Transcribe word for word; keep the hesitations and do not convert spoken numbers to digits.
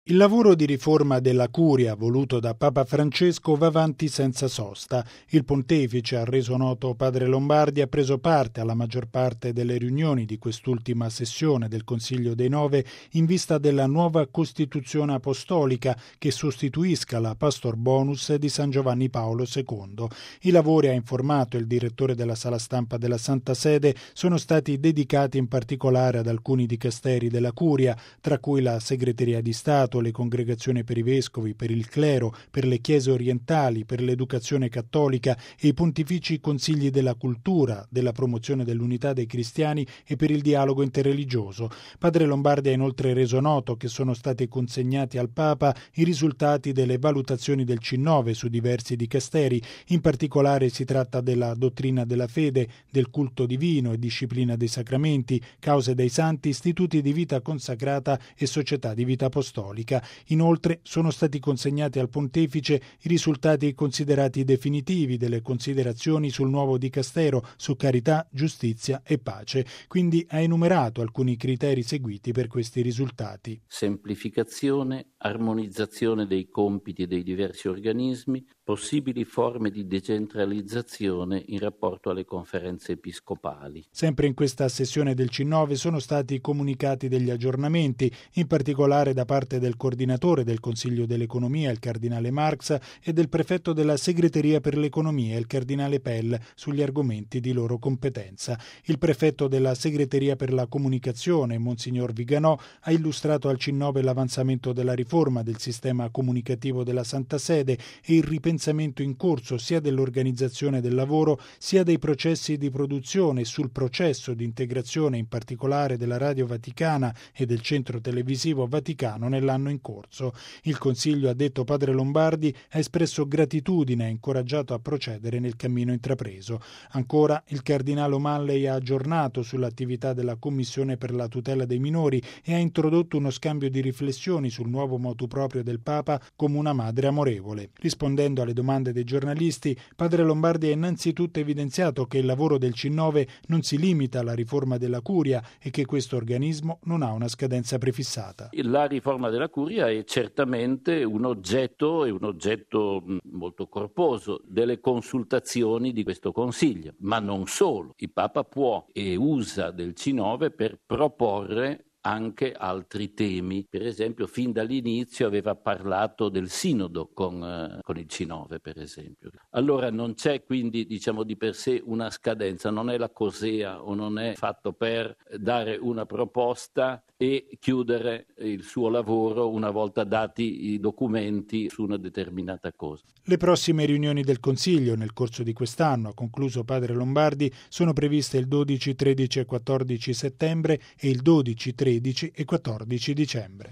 Il lavoro di riforma della Curia voluto da Papa Francesco va avanti senza sosta. Il pontefice, ha reso noto padre Lombardi, ha preso parte alla maggior parte delle riunioni di quest'ultima sessione del Consiglio dei Nove in vista della nuova Costituzione Apostolica che sostituisca la Pastor Bonus di San Giovanni Paolo secondo. I lavori, ha informato il direttore della sala stampa della Santa Sede, sono stati dedicati in particolare ad alcuni dicasteri della Curia, tra cui la Segreteria di Stato, le congregazioni per i vescovi, per il clero, per le chiese orientali, per l'educazione cattolica e i pontifici consigli della cultura, della promozione dell'unità dei cristiani e per il dialogo interreligioso. Padre Lombardi ha inoltre reso noto che sono stati consegnati al Papa i risultati delle valutazioni del C nove su diversi dicasteri. In particolare si tratta della dottrina della fede, del culto divino e disciplina dei sacramenti, cause dei santi, istituti di vita consacrata e società di vita apostolica. Inoltre sono stati consegnati al Pontefice i risultati considerati definitivi delle considerazioni sul nuovo dicastero su carità, giustizia e pace. Quindi ha enumerato alcuni criteri seguiti per questi risultati. Semplificazione, armonizzazione dei compiti dei diversi organismi, possibili forme di decentralizzazione in rapporto alle conferenze episcopali. Sempre in questa sessione del C nove sono stati comunicati degli aggiornamenti, in particolare da parte del coordinatore del Consiglio dell'Economia, il cardinale Marx, e del prefetto della Segreteria per l'Economia, il cardinale Pell, sugli argomenti di loro competenza. Il prefetto della Segreteria per la Comunicazione, Monsignor Viganò, ha illustrato al C nove l'avanzamento della riforma del sistema comunicativo della Santa Sede e il ripensamento in corso sia dell'organizzazione del lavoro sia dei processi di produzione, sul processo di integrazione in particolare della Radio Vaticana e del Centro Televisivo Vaticano nell'anno in corso. Il Consiglio, ha detto padre Lombardi, ha espresso gratitudine e incoraggiato a procedere nel cammino intrapreso. Ancora, il cardinale O'Malley ha aggiornato sull'attività della Commissione per la tutela dei minori e ha introdotto uno scambio di riflessioni sul nuovo motu proprio del Papa come una madre amorevole. Rispondendo alle domande dei giornalisti, padre Lombardi ha innanzitutto evidenziato che il lavoro del C nove non si limita alla riforma della Curia e che questo organismo non ha una scadenza prefissata. La riforma della Curia è certamente un oggetto, è un oggetto molto corposo delle consultazioni di questo Consiglio, ma non solo. Il Papa può e usa del C nove per proporre anche altri temi. Per esempio, fin dall'inizio aveva parlato del sinodo con, eh, con il C nove, per esempio. Allora non c'è quindi, diciamo, di per sé una scadenza, non è la COSEA o non è fatto per dare una proposta e chiudere il suo lavoro una volta dati i documenti su una determinata cosa. Le prossime riunioni del Consiglio nel corso di quest'anno, ha concluso padre Lombardi, sono previste il dodici, tredici e quattordici settembre e il dodici, tredici e quattordici dicembre.